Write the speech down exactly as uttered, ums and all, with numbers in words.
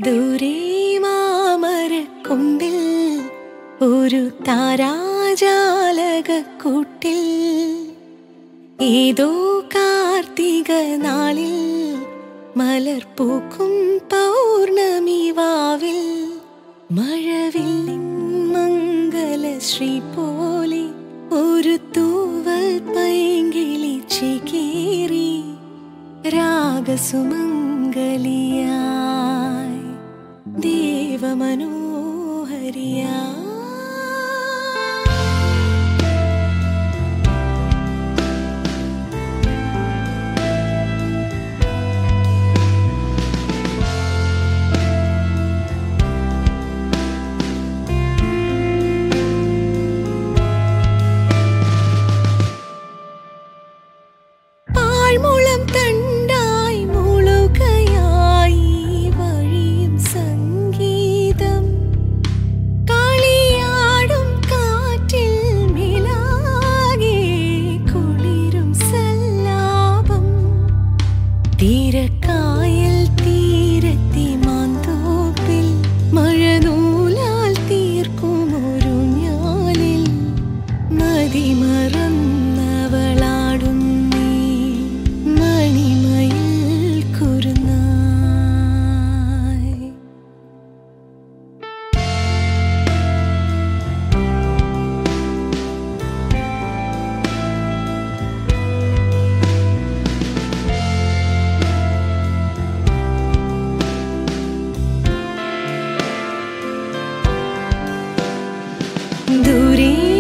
ദൂരെ മാമരക്കൊമ്പിൽ ഒരു താരാജാലകക്കൂട്ടിൽ ഏതോ കാർത്തിക നാളിൽ മലർപ്പൂക്കും പൗർണമി വാവിൽ മഴവില്ലിൻ മംഗലശ്രീ പോലെ ഒരു തൂവൽ പൈങ്കിളി ചേക്കേറി രാഗസുമംഗലിയായി ദേവമനോഹരിയായി. പാഴ്മുളം തണ്ടായി മുളുകയായി വഴിയും സംഗീതം കളിയാടും കാറ്റിൽ മിലാകെ കുളിരും സല്ലാപം തീരക്കായൽ തീരത്തി മാന്തോപ്പിൽ മഴനൂലാൽ തീർക്കും ഒരു ഞാലിൽ മതിമറന്നവളാടും ദൂരെ